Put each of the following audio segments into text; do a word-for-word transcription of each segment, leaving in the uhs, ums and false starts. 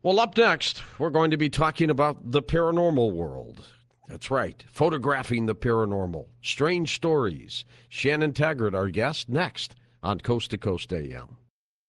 Well, up next, we're going to be talking about the paranormal world. That's right, photographing the paranormal. Strange stories. Shannon Taggart, our guest, next on Coast to Coast A M.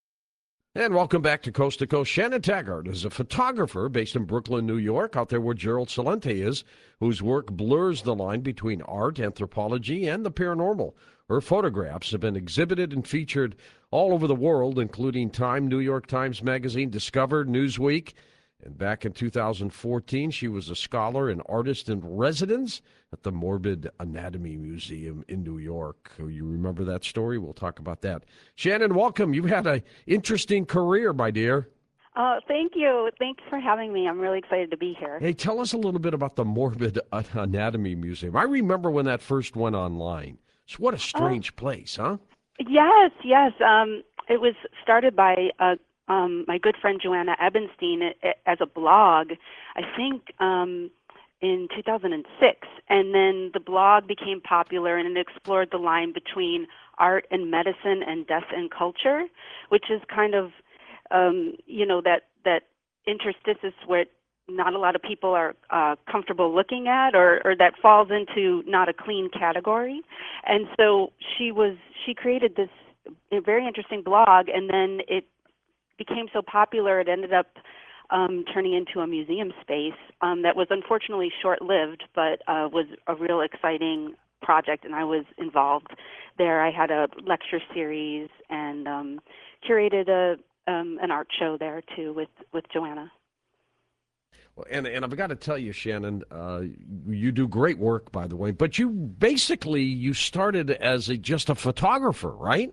And welcome back to Coast to Coast. Shannon Taggart is a photographer based in Brooklyn, New York, out there where Gerald Celente is, whose work blurs the line between art, anthropology, and the paranormal. Her photographs have been exhibited and featured all over the world, including Time, New York Times Magazine, Discover, Newsweek. And back in two thousand fourteen, she was a scholar and artist in residence at the Morbid Anatomy Museum in New York. You remember that story? We'll talk about that. Shannon, welcome. You've had an interesting career, my dear. Uh, thank you. Thanks for having me. I'm really excited to be here. Hey, tell us a little bit about the Morbid Anatomy Museum. I remember when that first went online. So what a Oh, strange place, huh? yes, yes. Um, it was started by uh, um, my good friend Joanna Ebenstein a- a- as a blog, I think um, in two thousand six. And then the blog became popular and it explored the line between art and medicine and death and culture, which is kind of, um, you know, that, that interstices where not a lot of people are uh, comfortable looking at, or, or that falls into not a clean category. And so she was she created this very interesting blog, and then it became so popular it ended up um, turning into a museum space um, that was unfortunately short-lived, but uh, was a real exciting project, and I was involved there. I had a lecture series and um, curated a um, an art show there too with with Joanna. Well, And, and I've got to tell you, Shannon, uh, you do great work, by the way, but you basically, you started as a, just a photographer, right?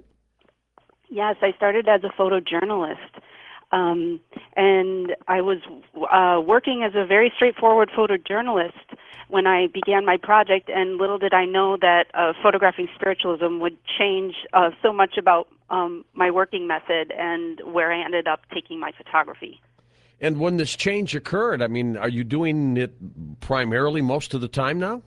Yes, I started as a photojournalist, um, and I was uh, working as a very straightforward photojournalist when I began my project, and little did I know that uh, photographing spiritualism would change uh, so much about um, my working method and where I ended up taking my photography. And when this change occurred, I mean, are you doing it primarily most of the time now?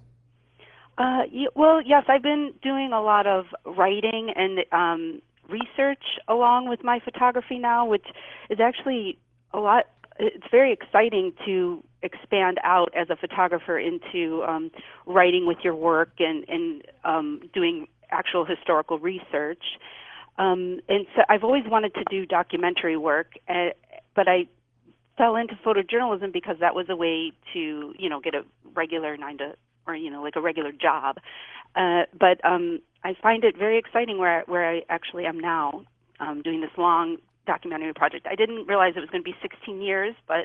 Uh, y- well, yes, I've been doing a lot of writing and um, research along with my photography now, which is actually a lot. It's very exciting to expand out as a photographer into um, writing with your work and, and um, doing actual historical research. Um, and so I've always wanted to do documentary work, uh, but I fell into photojournalism because that was a way to, you know, get a regular nine to, or, you know, like a regular job. Uh, but um, I find it very exciting where I, where I actually am now, um, doing this long documentary project. I didn't realize it was going to be sixteen years, but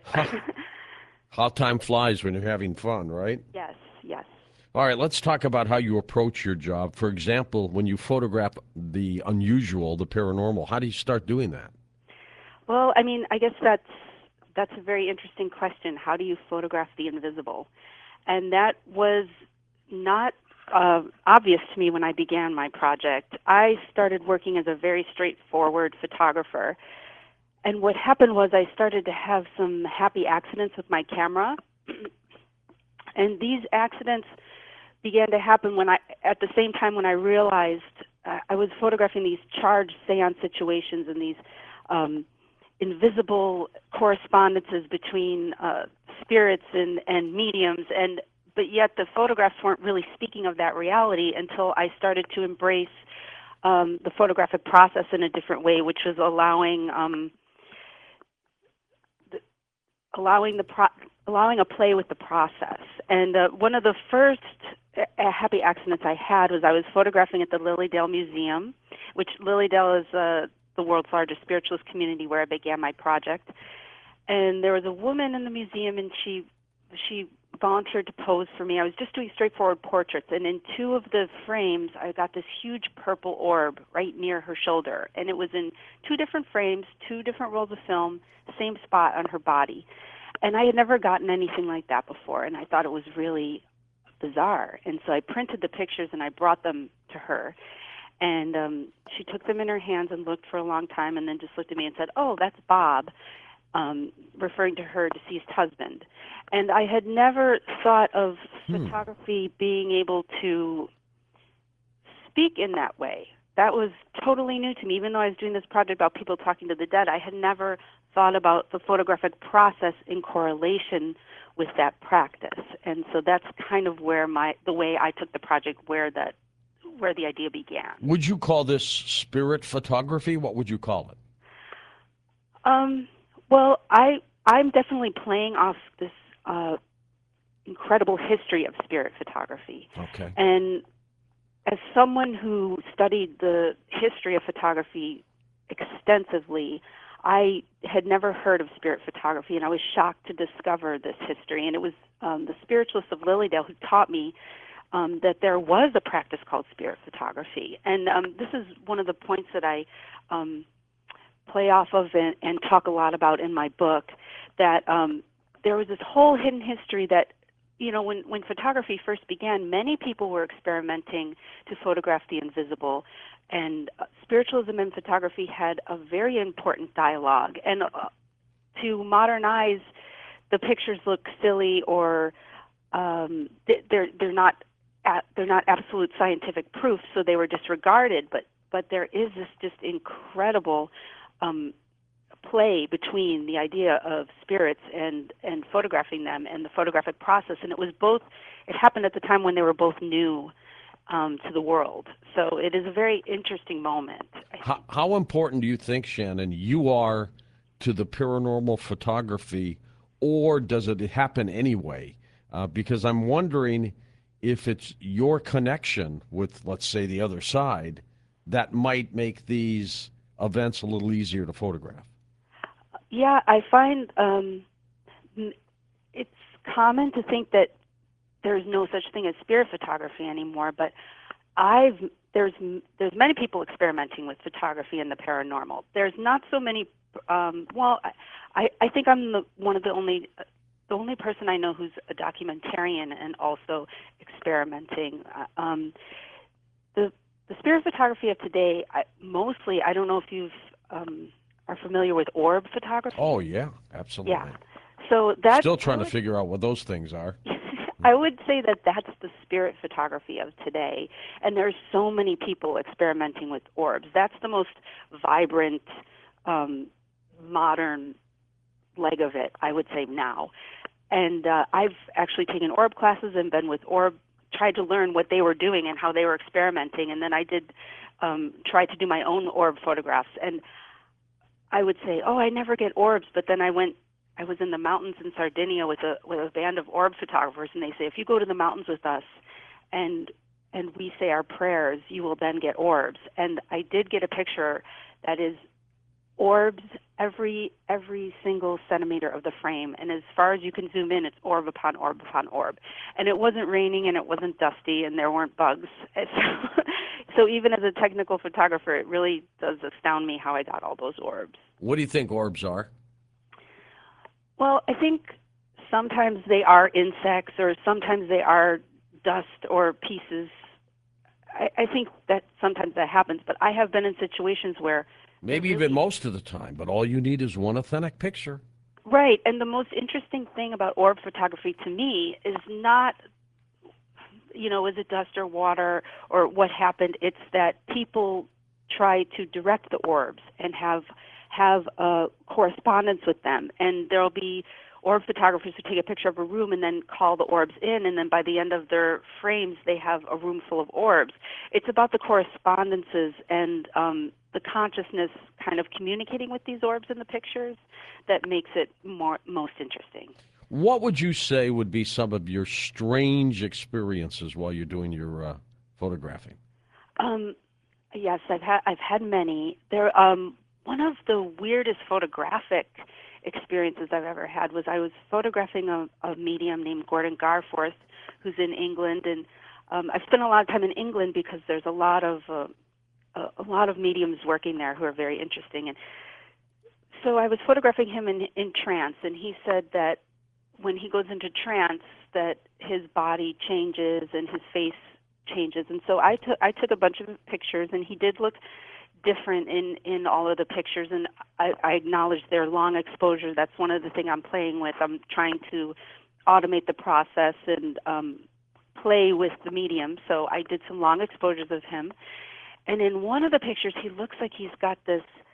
How time flies when you're having fun, right? yes, yes. All right, let's talk about how you approach your job. For example, when you photograph the unusual, the paranormal, how do you start doing that? Well, I mean, I guess that's that's a very interesting question. How do you photograph the invisible? And that was not uh, obvious to me when I began my project. I started working as a very straightforward photographer, and what happened was I started to have some happy accidents with my camera, and these accidents began to happen when I, at the same time when I realized uh, I was photographing these charged seance situations and these um, invisible correspondences between uh, spirits and, and mediums, and but yet the photographs weren't really speaking of that reality until I started to embrace um, the photographic process in a different way, which was allowing um, the, allowing the pro- allowing a play with the process. And uh, one of the first uh, happy accidents I had was I was photographing at the Lilydale Museum, which Lilydale is uh, the world's largest spiritualist community where I began my project. And there was a woman in the museum, and she she volunteered to pose for me. I was just doing straightforward portraits, and in two of the frames, I got this huge purple orb right near her shoulder, and it was in two different frames, two different rolls of film, same spot on her body. And I had never gotten anything like that before, and I thought it was really bizarre. And so I printed the pictures and I brought them to her. And um, she took them in her hands and looked for a long time, and then just looked at me and said, "Oh, that's Bob," um, referring to her deceased husband. And I had never thought of Hmm. photography being able to speak in that way. That was totally new to me. Even though I was doing this project about people talking to the dead, I had never thought about the photographic process in correlation with that practice. And so that's kind of where my the way I took the project, where that where the idea began. Would you call this spirit photography? What would you call it? Um, well, I I'm definitely playing off this uh, incredible history of spirit photography. Okay. And as someone who studied the history of photography extensively, I had never heard of spirit photography, and I was shocked to discover this history. And it was um, the spiritualist of Lilydale who taught me um, that there was a practice called spirit photography. And um, this is one of the points that I um, play off of and, and talk a lot about in my book, that um, there was this whole hidden history that, you know, when, when photography first began, many people were experimenting to photograph the invisible, and uh, spiritualism and photography had a very important dialogue. And uh, to modernize, the pictures look silly, or um, they're they're not they're not absolute scientific proof, so they were disregarded. But but there is this just incredible um, play between the idea of spirits and and photographing them and the photographic process. And it was both. It happened at the time when they were both new um, to the world. So it is a very interesting moment. How, how important do you think, Shannon, you are to the paranormal photography, or does it happen anyway? Uh, because I'm wondering if it's your connection with, let's say, the other side that might make these events a little easier to photograph. Yeah, I find um, it's common to think that there's no such thing as spirit photography anymore, but I've there's there's many people experimenting with photography and the paranormal. There's not so many. Um, well, I I think I'm the, one of the only the only person I know who's a documentarian and also experimenting. Uh, Um, the the spirit photography of today, I, mostly, I don't know if you've um, are familiar with orb photography. Oh yeah, absolutely. Yeah. So that's still trying to figure out what those things are. I would say that that's the spirit photography of today, and there's so many people experimenting with orbs. That's the most vibrant, um, modern leg of it, I would say now. And uh, I've actually taken orb classes and been with orb, tried to learn what they were doing and how they were experimenting, and then I did um, try to do my own orb photographs. And I would say, oh, I never get orbs, but then I went I was in the mountains in Sardinia with a with a band of orb photographers, and they say, if you go to the mountains with us and and we say our prayers, you will then get orbs. And I did get a picture that is orbs every every single centimeter of the frame, and as far as you can zoom in, it's orb upon orb upon orb. And it wasn't raining, and it wasn't dusty, and there weren't bugs. So, so even as a technical photographer, it really does astound me how I got all those orbs. What do you think orbs are? Well, I think sometimes they are insects, or sometimes they are dust or pieces. I, I think that sometimes that happens, but I have been in situations where... Maybe really, even most of the time, but all you need is one authentic picture. Right, and the most interesting thing about orb photography to me is not, you know, is it dust or water or what happened? It's that people try to direct the orbs and have... have a correspondence with them, and there'll be orb photographers who take a picture of a room and then call the orbs in, and then by the end of their frames they have a room full of orbs. It's about the correspondences and um, the consciousness kind of communicating with these orbs in the pictures that makes it more most interesting. What would you say would be some of your strange experiences while you're doing your uh, photographing? Um, yes, I've had I've had many. There um One of the weirdest photographic experiences I've ever had was I was photographing a, a medium named Gordon Garforth, who's in England, and um, I've spent a lot of time in England because there's a lot of uh, a, a lot of mediums working there who are very interesting. And so I was photographing him in, in trance, and he said that when he goes into trance, that his body changes and his face changes. And so I took I took a bunch of pictures, and he did look different in, in all of the pictures, and I, I acknowledge their long exposure. That's one of the things I'm playing with. I'm trying to automate the process and um, play with the medium, so I did some long exposures of him. And in one of the pictures, he looks like he's got this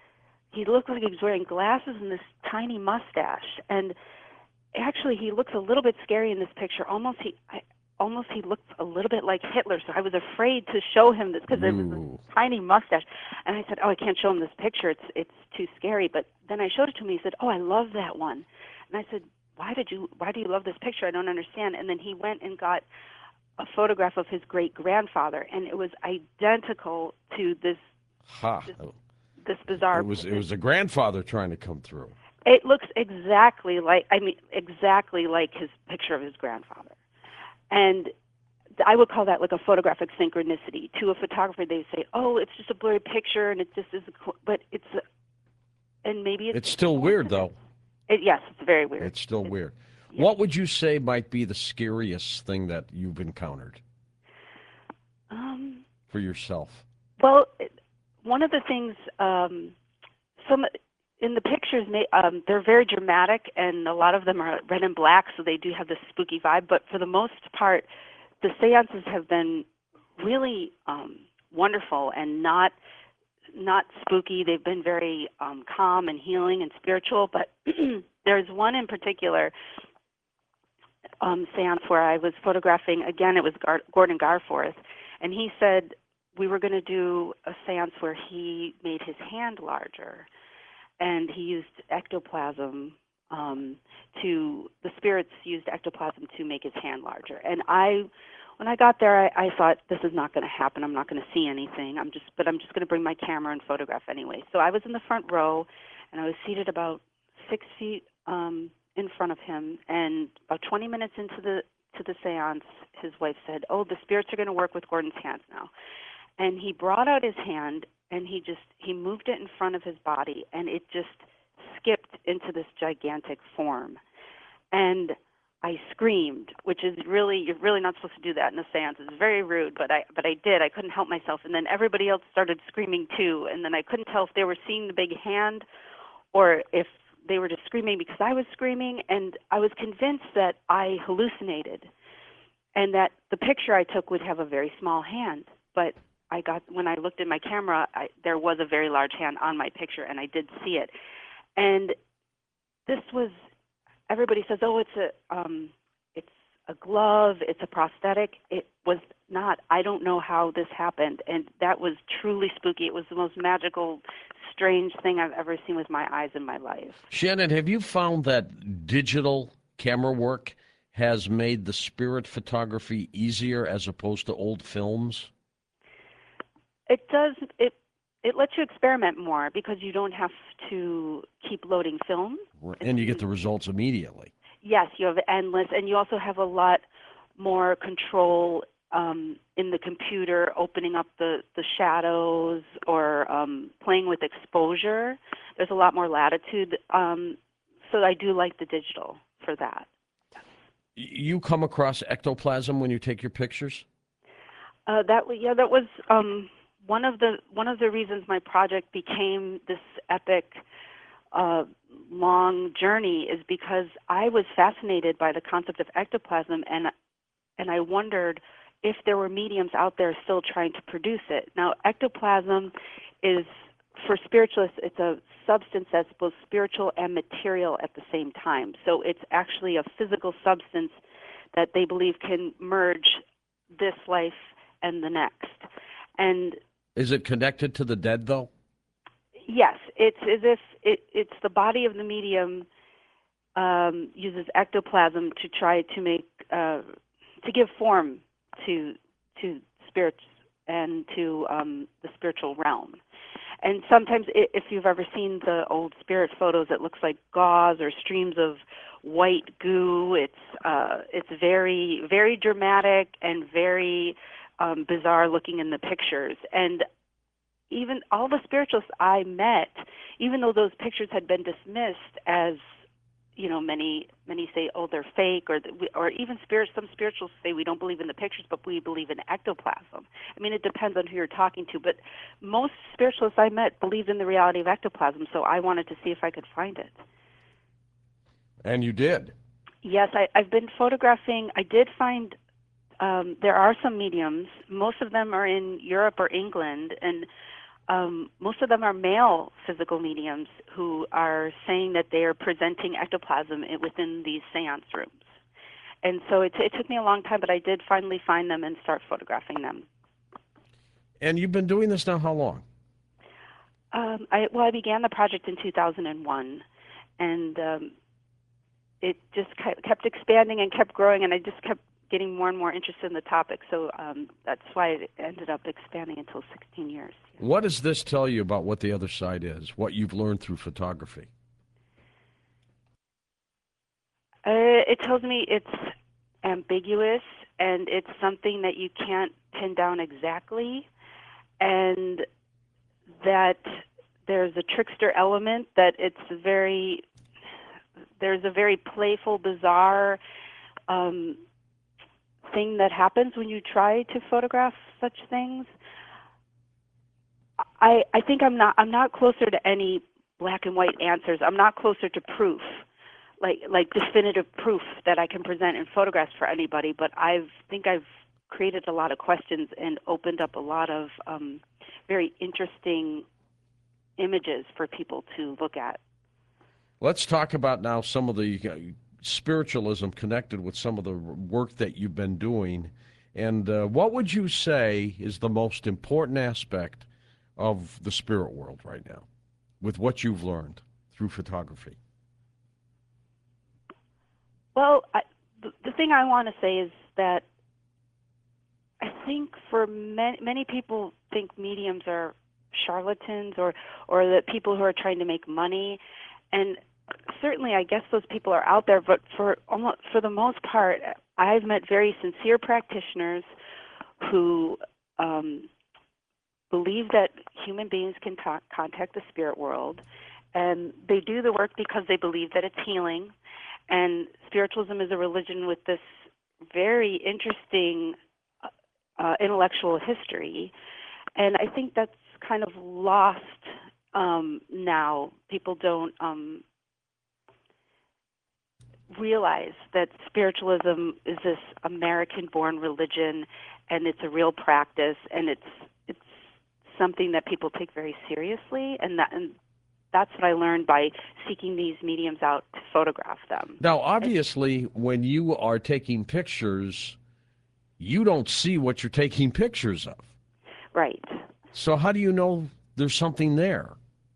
he looked like he was wearing glasses and this tiny mustache. And actually, he looks a little bit scary in this picture. Almost he, I, almost he looked a little bit like Hitler. So I was afraid to show him this because there was Ooh. this tiny mustache. And I said, "Oh, I can't show him this picture. It's it's too scary." But then I showed it to him. He said, "Oh, I love that one." And I said, "Why did you? Why do you love this picture? I don't understand." And then he went and got a photograph of his great grandfather, and it was identical to this Ha. this, this bizarre. It was it was a grandfather trying to come through. It looks exactly like, I mean, exactly like his picture of his grandfather. And I would call that like a photographic synchronicity. To a photographer, they say, "Oh, it's just a blurry picture, and it just is," a, but it's, a, and maybe it's, It's still weird, though. It, yes, it's very weird. It's still it's, weird. Yeah. What would you say might be the scariest thing that you've encountered Um, for yourself? well, it, one of the things, um, some in the pictures, um, they're very dramatic, and a lot of them are red and black, so they do have this spooky vibe. But for the most part, the seances have been really um, wonderful and not not spooky. They've been very um, calm and healing and spiritual. But there's one in particular um, seance where I was photographing. Again, it was Gar- Gordon Garforth, and he said we were going to do a seance where he made his hand larger. And he used ectoplasm um, to, the spirits used ectoplasm to make his hand larger. And I, when I got there, I, I thought, this is not going to happen. I'm not going to see anything. I'm just, but I'm just going to bring my camera and photograph anyway. So I was in the front row, and I was seated about six feet um, in front of him. And about twenty minutes into the to the seance, his wife said, "Oh, the spirits are going to work with Gordon's hands now." And he brought out his hand, and he just he moved it in front of his body, and it just skipped into this gigantic form. And I screamed, which is really, you're really not supposed to do that in a seance. It's very rude, but I but I did. I couldn't help myself. And then everybody else started screaming too, and then I couldn't tell if they were seeing the big hand or if they were just screaming because I was screaming. And I was convinced that I hallucinated and that the picture I took would have a very small hand. But I got, when I looked at my camera, I, there was a very large hand on my picture, and I did see it. And this was, everybody says, "Oh, it's a, um, it's a glove, it's a prosthetic." It was not. I don't know how this happened, and that was truly spooky. It was the most magical, strange thing I've ever seen with my eyes in my life. Shannon, have you found that digital camera work has made the spirit photography easier as opposed to old films? It does. It it lets you experiment more because you don't have to keep loading film. And you get the results immediately. Yes, you have endless, and you also have a lot more control um, in the computer, opening up the, the shadows or um, playing with exposure. There's a lot more latitude. Um, so I do like the digital for that. You come across ectoplasm when you take your pictures? Uh, that yeah, that was um, one of the one of the reasons my project became this epic, uh, long journey is because I was fascinated by the concept of ectoplasm, and and I wondered if there were mediums out there still trying to produce it. Now, ectoplasm is, for spiritualists, it's a substance that's both spiritual and material at the same time. So it's actually a physical substance that they believe can merge this life and the next. And is it connected to the dead, though? yes, it's as if it, it's the body of the medium um, uses ectoplasm to try to make uh, to give form to to spirits and to um, the spiritual realm. And sometimes, if you've ever seen the old spirit photos, it looks like gauze or streams of white goo. It's uh, it's very very dramatic and very um, bizarre looking in the pictures. And even all the spiritualists I met, even though those pictures had been dismissed as, you know, many many say, oh, they're fake, or or even spirit, some spiritualists say we don't believe in the pictures, but we believe in ectoplasm. I mean, it depends on who you're talking to, but most spiritualists I met believed in the reality of ectoplasm, so I wanted to see if I could find it. And you did? Yes, I, I've been photographing. I did find um, there are some mediums. Most of them are in Europe or England, and um, most of them are male physical mediums who are saying that they are presenting ectoplasm i- within these seance rooms. And so it, it took me a long time, but I did finally find them and start photographing them. And you've been doing this now how long? Um, I, well, I began the project in two thousand one, and um, it just ke- kept expanding and kept growing, and I just kept getting more and more interested in the topic. So um, that's why it ended up expanding until sixteen years. What does this tell you about what the other side is, what you've learned through photography? Uh, it tells me it's ambiguous and it's something that you can't pin down exactly, and that there's a trickster element, that it's very, there's a very playful, bizarre um, thing that happens when you try to photograph such things. I, I think I'm not I'm not closer to any black and white answers. I'm not closer to proof, like like definitive proof that I can present in photographs for anybody. But I think I've created a lot of questions and opened up a lot of um, very interesting images for people to look at. Let's talk about now some of the uh, spiritualism connected with some of the work that you've been doing. And uh, what would you say is the most important aspect of the spirit world right now with what you've learned through photography? Well, I, the, the thing I want to say is that I think for many, many people think mediums are charlatans or, or that people who are trying to make money. And certainly I guess those people are out there, but for almost, for the most part, I've met very sincere practitioners who um, believe that human beings can ta- contact the spirit world, and they do the work because they believe that it's healing. And spiritualism is a religion with this very interesting uh, intellectual history, and I think that's kind of lost um, now. People don't um, realize that spiritualism is this American-born religion, and it's a real practice, and it's it's something that people take very seriously, and that and that's what I learned by seeking these mediums out to photograph them. Now, obviously, when you are taking pictures, you don't see what you're taking pictures of. Right. So how do you know there's something there?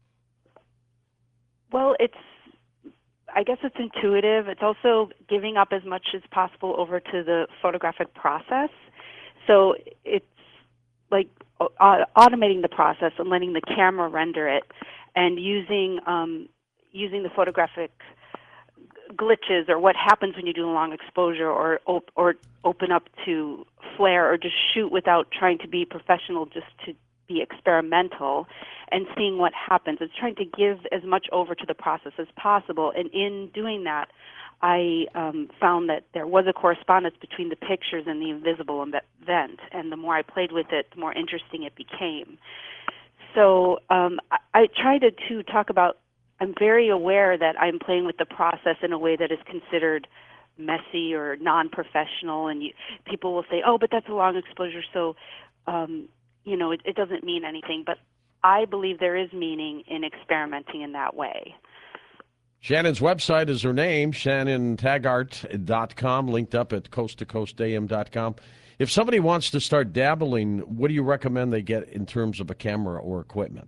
Well, it's, I guess it's intuitive. It's also giving up as much as possible over to the photographic process. So it's like uh, automating the process and letting the camera render it, and using um, using the photographic glitches or what happens when you do a long exposure, or op- or open up to flare, or just shoot without trying to be professional, just to be experimental, and seeing what happens. It's trying to give as much over to the process as possible, and in doing that, I um, found that there was a correspondence between the pictures and the invisible event, and the more I played with it, the more interesting it became. So um, I, I try to, to talk about, I'm very aware that I'm playing with the process in a way that is considered messy or non-professional, and you, people will say, oh, but that's a long exposure, so um, you know, it, it doesn't mean anything. But I believe there is meaning in experimenting in that way. Shannon's website is her name, shannon taggart dot com, linked up at coast to coast a m dot com. If somebody wants to start dabbling, what do you recommend they get in terms of a camera or equipment?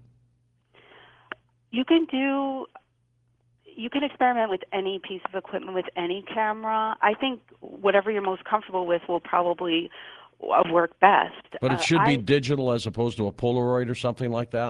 You can do, you can experiment with any piece of equipment, with any camera. I think whatever you're most comfortable with will probably work best. But it should uh, be I, digital as opposed to a Polaroid or something like that?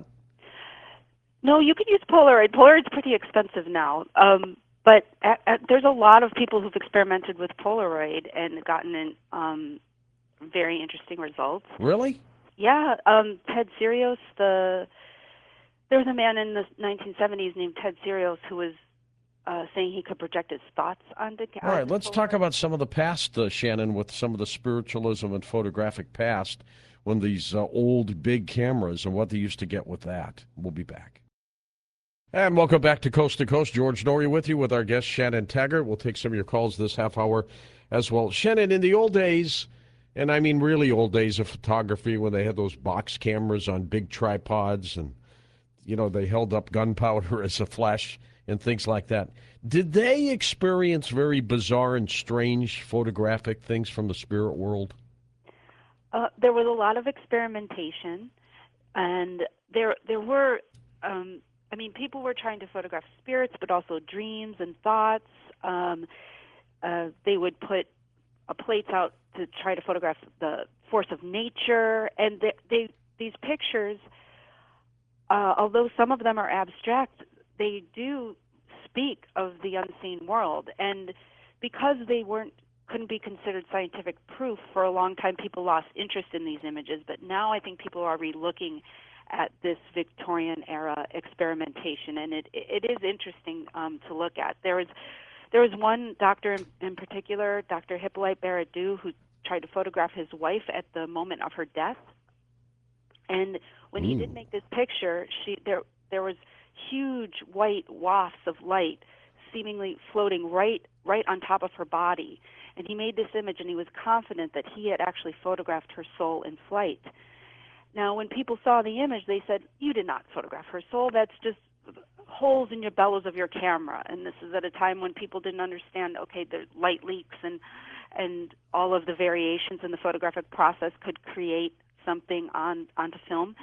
No, you can use Polaroid. Polaroid's pretty expensive now. Um, but at, at, there's a lot of people who've experimented with Polaroid and gotten in, um, very interesting results. Really? Yeah. Um, Ted Serios, the there was a man in the nineteen seventies named Ted Serios who was uh, saying he could project his thoughts onto. All right, onto let's Polaroid. talk about some of the past, uh, Shannon, with some of the spiritualism and photographic past, when these uh, old big cameras and what they used to get with that. We'll be back. And welcome back to Coast to Coast. George Noory with you with our guest Shannon Taggart. We'll take some of your calls this half hour as well. Shannon, in the old days, And I mean, really old days of photography when they had those box cameras on big tripods and, you know, they held up gunpowder as a flash and things like that. Did they experience very bizarre and strange photographic things from the spirit world? Uh, there was a lot of experimentation, and there there were, um, I mean, people were trying to photograph spirits, but also dreams and thoughts. Um, uh, they would put uh, plates out to try to photograph the force of nature, and they, they these pictures, uh, although some of them are abstract, they do speak of the unseen world, and because they weren't couldn't be considered scientific proof for a long time, people lost interest in these images. But now I think people are relooking at this Victorian era experimentation, and it it is interesting um, to look at. There was there was one doctor in, in particular, Doctor Hippolyte Baradou, who tried to photograph his wife at the moment of her death, and when he did Mm. make this picture, she there there was huge white wafts of light seemingly floating right right on top of her body. And he made this image, and he was confident that he had actually photographed her soul in flight. Now, when people saw the image, they said, "You did not photograph her soul. That's just holes in your bellows of your camera." And this is at a time when people didn't understand, okay, the light leaks and and all of the variations in the photographic process could create something on onto film.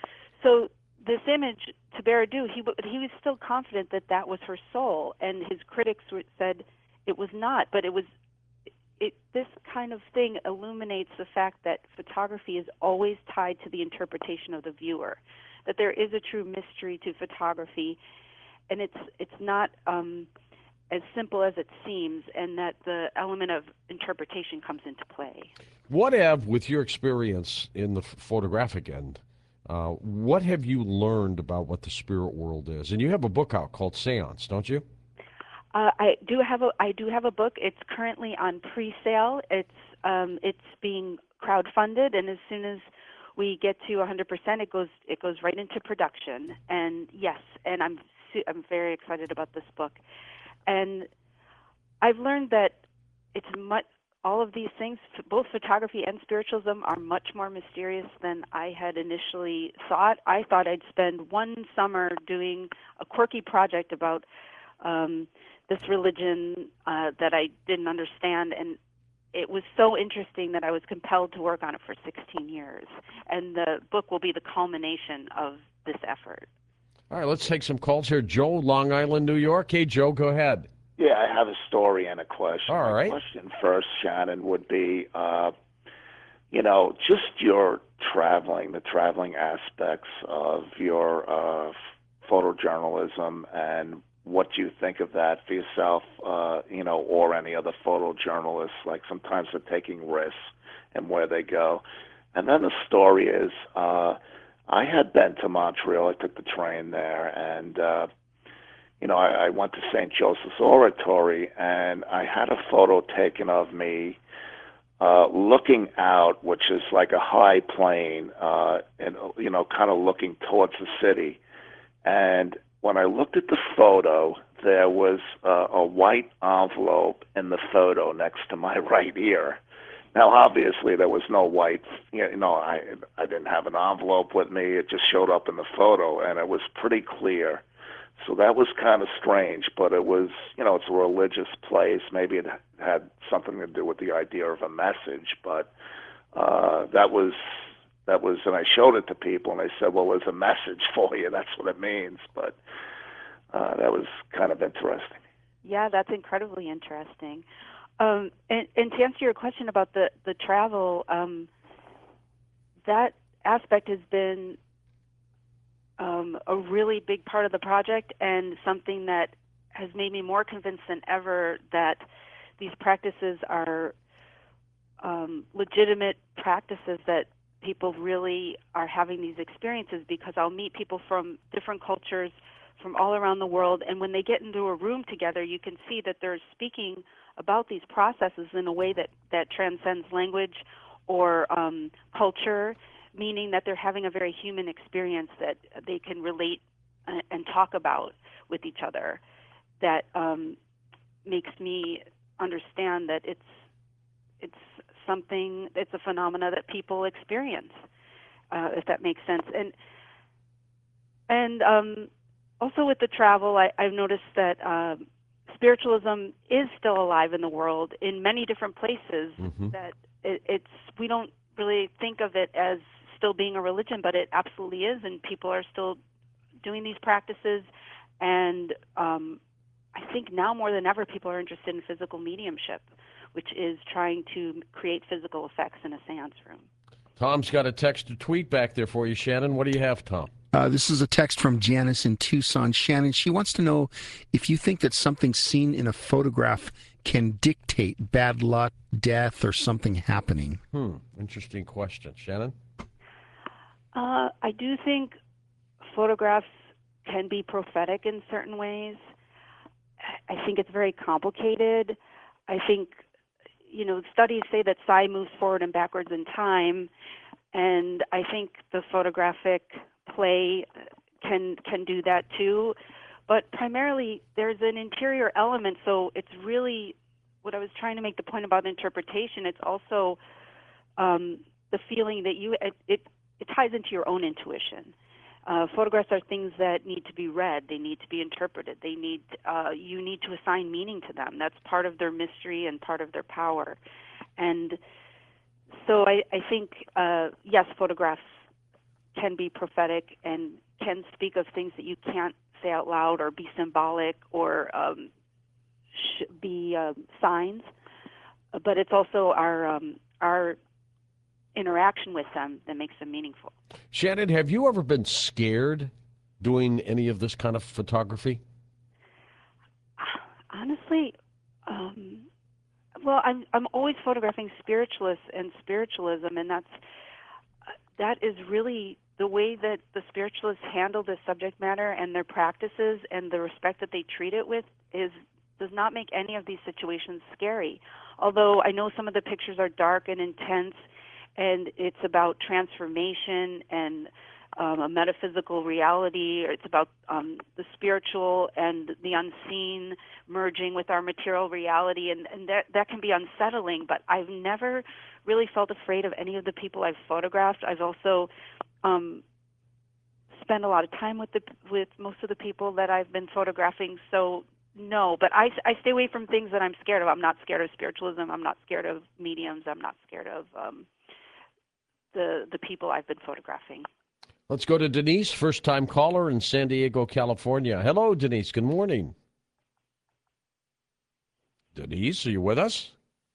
So this image, to Baradou, he he was still confident that that was her soul, and his critics were, said it was not. But it was. It, this kind of thing illuminates the fact that photography is always tied to the interpretation of the viewer, that there is a true mystery to photography, and it's it's not um, as simple as it seems, and that the element of interpretation comes into play. What have, with your experience in the f- photographic end, uh, what have you learned about what the spirit world is? And you have a book out called Seance, don't you? Uh, I do have a I do have a book. It's currently on pre-sale. It's um, it's being crowdfunded, and as soon as we get to one hundred percent, it goes it goes right into production. And yes, and I'm su- I'm very excited about this book. And I've learned that it's much all of these things, both photography and spiritualism, are much more mysterious than I had initially thought. I thought I'd spend one summer doing a quirky project about um, this religion uh, that I didn't understand, and it was so interesting that I was compelled to work on it for sixteen years. And the book will be the culmination of this effort. All right, let's take some calls here. Joe, Long Island, New York. Hey, Joe, go ahead. Yeah, I have a story and a question. All My right. question first, Shannon, would be, uh, you know, just your traveling, the traveling aspects of your uh, photojournalism and what you think of that for yourself, uh, you know, or any other photojournalists. Like sometimes they're taking risks and where they go. And then the story is, uh, I had been to Montreal. I took the train there, and uh, you know, I, I went to Saint Joseph's Oratory, and I had a photo taken of me uh, looking out, which is like a high plane, uh, and you know, kind of looking towards the city. And when I looked at the photo, there was uh, a white envelope in the photo next to my right ear. Now, obviously, there was no white, you know, I I didn't have an envelope with me. It just showed up in the photo, and it was pretty clear. So that was kind of strange, but it was, you know, it's a religious place. Maybe it had something to do with the idea of a message, but uh, that was, that was, and I showed it to people, and they said, well, there's a message for you. That's what it means. But uh, that was kind of interesting. Yeah, that's incredibly interesting. Um, and, and to answer your question about the, the travel, um, that aspect has been um, a really big part of the project, and something that has made me more convinced than ever that these practices are um, legitimate practices, that people really are having these experiences, because I'll meet people from different cultures from all around the world, and when they get into a room together, you can see that they're speaking about these processes in a way that, that transcends language or um, culture, meaning that they're having a very human experience that they can relate and, and talk about with each other. That um, makes me understand that it's it's something, it's a phenomena that people experience, uh, if that makes sense. And and um, also with the travel, I, I've noticed that uh, spiritualism is still alive in the world in many different places. Mm-hmm. That it, it's we don't really think of it as still being a religion, but it absolutely is, and people are still doing these practices. And um, I think now more than ever, people are interested in physical mediumship, which is trying to create physical effects in a seance room. Tom's got a text or tweet back there for you, Shannon. What do you have, Tom? Uh, this is a text from Janice in Tucson. Shannon, she wants to know if you think that something seen in a photograph can dictate bad luck, death, or something happening. Hmm. Interesting question. Shannon? Uh, I do think photographs can be prophetic in certain ways. I think it's very complicated. I think, you know, studies say that psi moves forward and backwards in time, and I think the photographic play can can do that too. But primarily, there's an interior element, so it's really what I was trying to make the point about interpretation. It's also um, the feeling that you it, it it ties into your own intuition. Uh, photographs are things that need to be read. They need to be interpreted. They need uh, you need to assign meaning to them. That's part of their mystery and part of their power. And so I, I think, uh, yes, photographs can be prophetic and can speak of things that you can't say out loud or be symbolic or um, sh- be uh, signs. But it's also our um, our interaction with them that makes them meaningful. Shannon, have you ever been scared doing any of this kind of photography? Honestly, um, well, I'm I'm always photographing spiritualists and spiritualism, and that's that is really the way that the spiritualists handle this subject matter and their practices and the respect that they treat it with is does not make any of these situations scary. Although I know some of the pictures are dark and intense, and it's about transformation and um, a metaphysical reality. Or it's about um, the spiritual and the unseen merging with our material reality, and, and that, that can be unsettling. But I've never really felt afraid of any of the people I've photographed. I've also um, spent a lot of time with the with most of the people that I've been photographing. So no, but I, I stay away from things that I'm scared of. I'm not scared of spiritualism. I'm not scared of mediums. I'm not scared of um, the the people I've been photographing. Let's go to Denise, first-time caller in San Diego, California. Hello, Denise. Good morning. Denise, are you with us?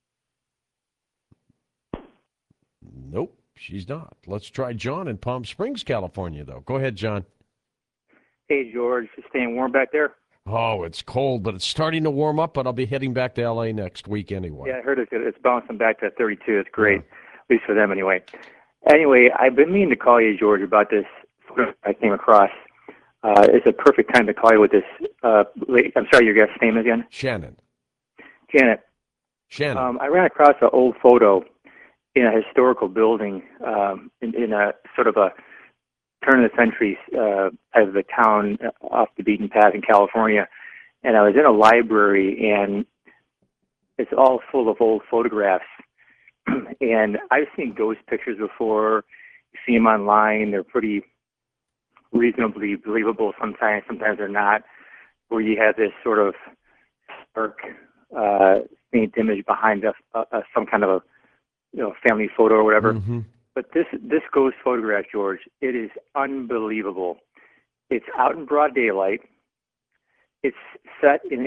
Nope, she's not. Let's try John in Palm Springs, California, though. Go ahead, John. Hey, George. Just staying warm back there? Oh, it's cold, but it's starting to warm up, but I'll be heading back to L A next week anyway. Yeah, I heard it's, it's bouncing back to thirty-two. It's great, yeah. At least for them anyway. Anyway, I've been meaning to call you, George, about this photo I came across. Uh, it's a perfect time to call you with this. Uh, lady. I'm sorry, your guest's name again? Shannon. Janet. Shannon. Um, I ran across an old photo in a historical building um, in, in a sort of a turn of the century uh, as of a town off the beaten path in California. And I was in a library, and it's all full of old photographs. And I've seen ghost pictures before. You see them online. They're pretty reasonably believable sometimes. Sometimes they're not. Where you have this sort of dark, uh, faint image behind a, a, some kind of a you know family photo or whatever. Mm-hmm. But this this ghost photograph, George, it is unbelievable. It's out in broad daylight. It's set in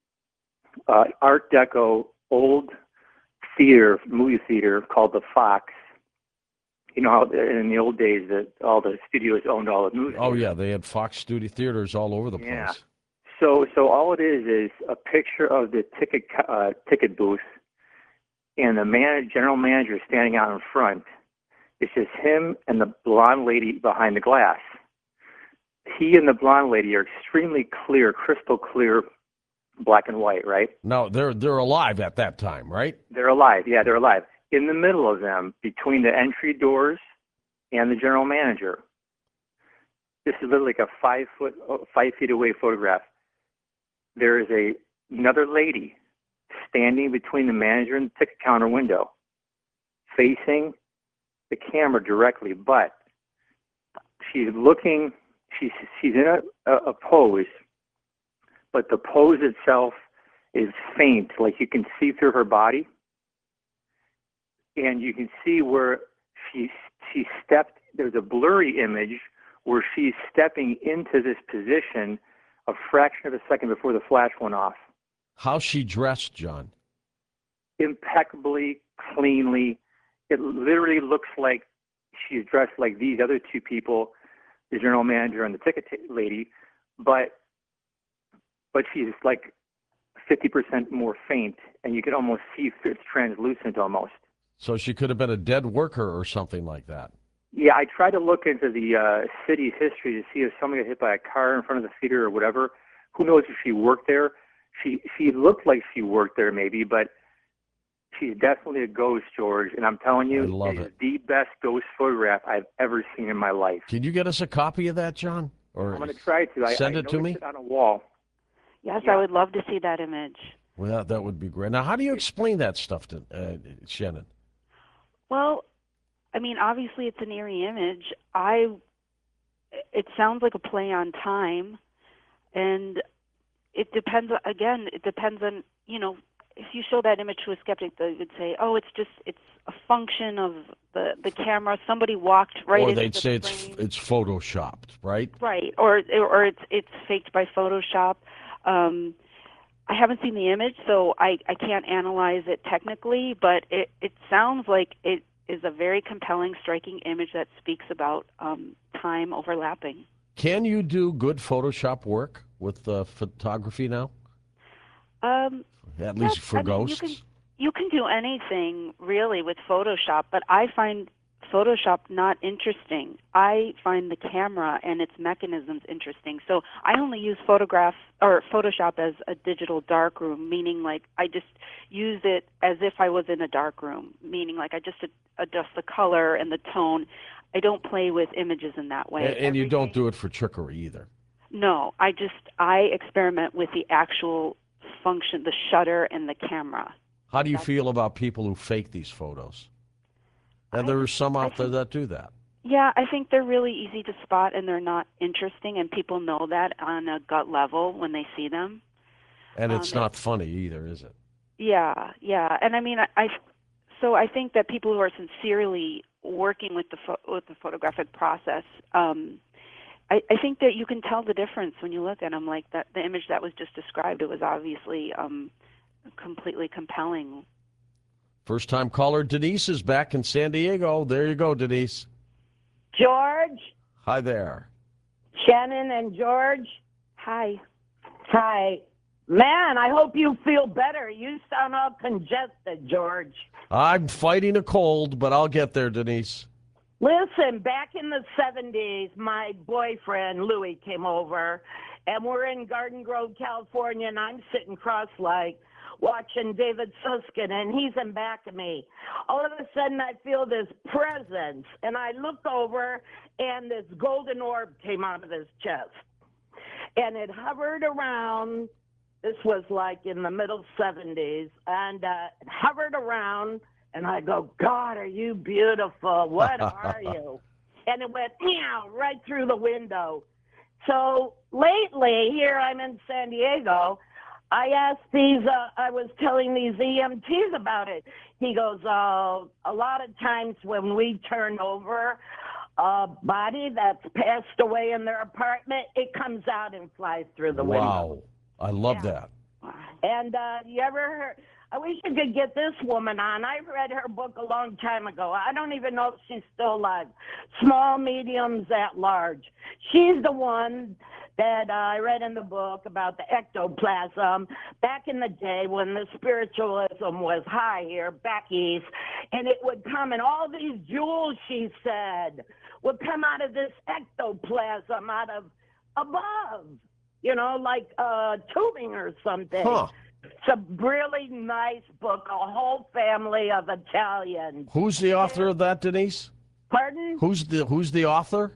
a uh, Art Deco old theater, movie theater called the Fox. You know how in the old days that all the studios owned all the movies. Oh yeah, they had Fox studio theaters all over the yeah. place. So so all it is is a picture of the ticket uh, ticket booth, and the man, general manager standing out in front. It's just him and the blonde lady behind the glass. He and the blonde lady are extremely clear, crystal clear, black and white, right? No, they're they're alive at that time, right? They're alive. Yeah, they're alive. In the middle of them, between the entry doors and the general manager, this is literally like a five foot, five feet away photograph. There is a another lady standing between the manager and the ticket counter window. facing the camera directly, but she's looking, she's, she's in a, a pose, but the pose itself is faint, like you can see through her body, and you can see where she, she stepped, there's a blurry image where she's stepping into this position a fraction of a second before the flash went off. How's she dressed, John? Impeccably, cleanly. It literally looks like she's dressed like these other two people, the general manager and the ticket t- lady, but but she's like fifty percent more faint, and you can almost see through, it's translucent almost. So she could have been a dead worker or something like that. Yeah, I tried to look into the uh, city's history to see if somebody got hit by a car in front of the theater or whatever. Who knows if she worked there? She she looked like she worked there maybe, but she's definitely a ghost, George. And I'm telling you, I love it is it. the best ghost photograph I've ever seen in my life. Can you get us a copy of that, John? Or I'm going to try to. I, send I it to me? noticed it on a wall. Yes, Yeah. I would love to see that image. Well, that, that would be great. Now, how do you explain that stuff to uh, Shannon? Well, I mean, obviously it's an eerie image. I, it sounds like a play on time, and it depends. Again, it depends on, you know, if you show that image to a skeptic, they would say, "Oh, it's just it's a function of the the camera. Somebody walked right Or into they'd the say it's frame." it's photoshopped, right? Right, or or it's it's faked by Photoshop. Um, I haven't seen the image, so I, I can't analyze it technically, but it, it sounds like it is a very compelling, striking image that speaks about um, time overlapping. Can you do good Photoshop work with uh, photography now? Um, At yes, least for I mean, ghosts? you can you can do anything really with Photoshop, but I find Photoshop not interesting. I find the camera and its mechanisms interesting. So I only use photograph or Photoshop as a digital darkroom, meaning like I just use it as if I was in a darkroom, meaning like I just ad- adjust the color and the tone. I don't play with images in that way. And, and you don't Everything- do it for trickery either. No, I just I experiment with the actual function, the shutter and the camera. How do you feel about people who fake these photos? And I- there are some I out there think- that do that. Yeah, I think they're really easy to spot and they're not interesting, and people know that on a gut level when they see them. And Um, it's not funny either, is it? Yeah, yeah, and I mean, I, I so I think that people who are sincerely working with the pho- with the photographic process, um, I, I think that you can tell the difference when you look at them. Like that, the image that was just described, it was obviously um, completely compelling. First time caller Denise is back in San Diego. There you go, Denise. George, Hi there. Shannon, and George. Hi. Hi. Man, I hope you feel better. You sound all congested, George. I'm fighting a cold, but I'll get there, Denise. Listen, back in the seventies, my boyfriend, Louis, came over, and we're in Garden Grove, California, and I'm sitting cross-legged watching David Susskind, and he's in back of me. All of a sudden, I feel this presence, and I look over, and this golden orb came out of his chest. And it hovered around. This was like in the middle seventies, and uh, it hovered around, and I go, God, are you beautiful? What are you? And it went, meow, right through the window. So lately, here I'm in San Diego, I asked these, uh, I was telling these E M Ts about it. He goes, oh, a lot of times when we turn over a body that's passed away in their apartment, it comes out and flies through the window. Wow. I love Yeah. that. And uh, you ever heard, I wish I could get this woman on. I read her book a long time ago. I don't even know if she's still alive. Small, Mediums, at Large. She's the one that uh, I read in the book about the ectoplasm back in the day when the spiritualism was high here back east, and it would come, and all these jewels, she said, would come out of this ectoplasm out of above, you know, like uh, tubing or something. Huh. It's a really nice book, a whole family of Italians. Who's the author of that, Denise? Pardon? Who's the Who's the author?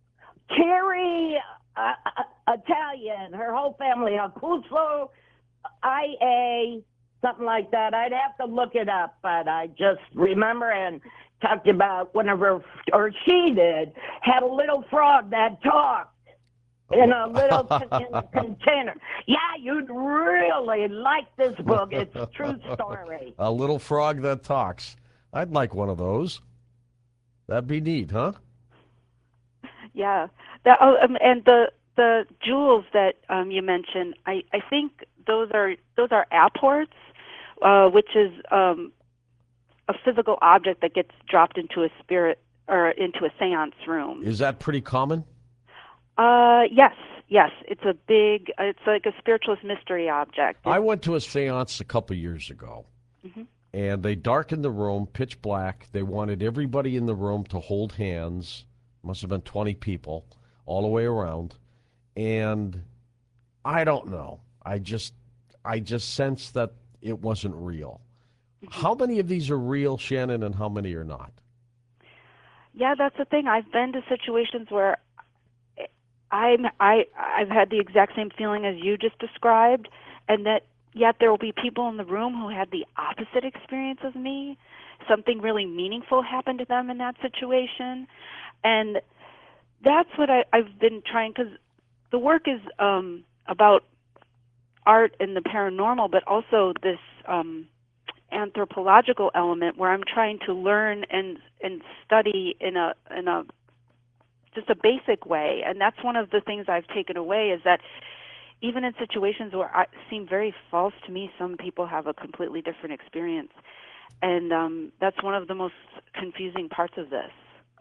Terry, uh, uh, Italian, her whole family, Acuzzo, I A, something like that. I'd have to look it up, but I just remember and talked about one of her, or she did, had a little frog that talked in a little con- in a container. Yeah, you'd really like this book. It's a true story. A little frog that talks. I'd like one of those. That'd be neat, huh? Yeah. That, oh, um, and the the jewels that um, you mentioned, I, I think those are those are apports, uh, which is um, a physical object that gets dropped into a spirit or into a seance room. Is that pretty common? Uh, yes, yes. It's a big, it's like a spiritualist mystery object. I went to a seance a couple years ago, mm-hmm. and they darkened the room, pitch black. They wanted everybody in the room to hold hands. Must have been twenty people all the way around. And I don't know. I just, I just sensed that it wasn't real. Mm-hmm. How many of these are real, Shannon, and how many are not? Yeah, that's the thing. I've been to situations where I'm, I, I've had the exact same feeling as you just described, and that yet there will be people in the room who had the opposite experience as me. Something really meaningful happened to them in that situation. And that's what I, I've been trying, because the work is um, about art and the paranormal, but also this um, anthropological element where I'm trying to learn and and study in a in a just a basic way. And that's one of the things I've taken away, is that even in situations where I seem very false to me, some people have a completely different experience. And um, that's one of the most confusing parts of this.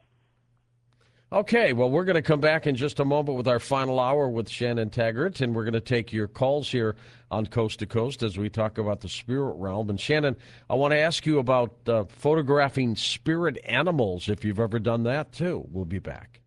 Okay, well, we're going to come back in just a moment with our final hour with Shannon Taggart, and we're going to take your calls here on Coast to Coast as we talk about the spirit realm. And Shannon, I want to ask you about uh, photographing spirit animals, if you've ever done that, too. We'll be back.